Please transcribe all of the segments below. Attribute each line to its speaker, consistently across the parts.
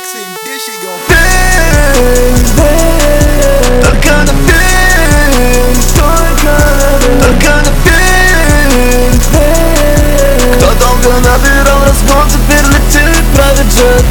Speaker 1: Только на пень, только на пень. Кто долго набирал разгон, теперь летит, правит джет.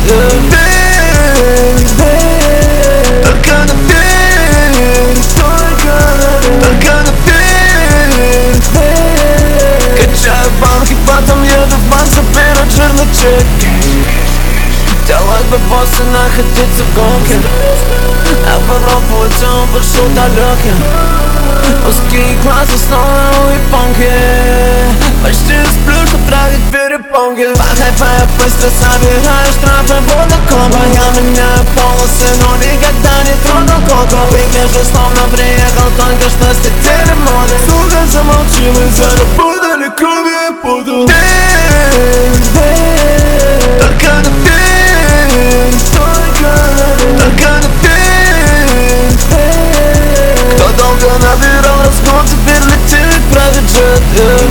Speaker 1: Только на пень, только на пень. Качаю банки, потом еду в банк, заберу жирный чек. Делать бы боссы, находиться в гонке, а в Европу идем маршрут далекий. Узкие глаза снова у японки. Почти сплю, что тратить перепонки. По быстро собираю штрафы, буду комбо. Я меняю полосы, но никогда не тронул коку. Выгляжу, словно приехал только что с тетерей моды. Сука, замолчи, мы заработали крови и буду. Только на пень, только на пень. Кто долго набирал разгон, теперь летит, правит джет.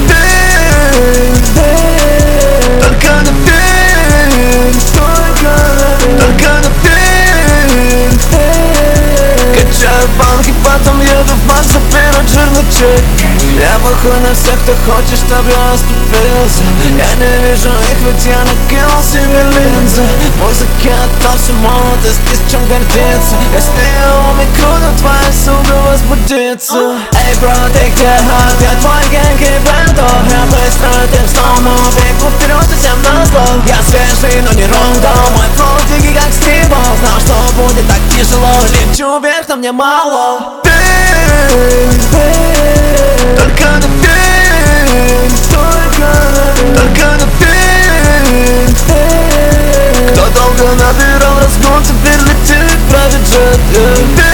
Speaker 1: Только на пень, только на пень. Качаю банки, потом еду в банк, заберу жирный чек. Я похож на всех, кто хочет, чтобы я оступился. Я не вижу их, ведь я накинул себе линзы. Музыки толще молодость, есть чем гордиться. Если я умикну, то твоя сука возбудится. Эй, бро, ты где? Я твой гэнг и бендов. Я быстро тем снова бегу вперед и всем назло. Я свежий, но не рондо. Мой флоу дикий, как Стиво. Знал, что будет так тяжело. Лечу вверх, но мне мало. Только на пень, только на пень. Кто долго набирал разгон, теперь летит, правит джет.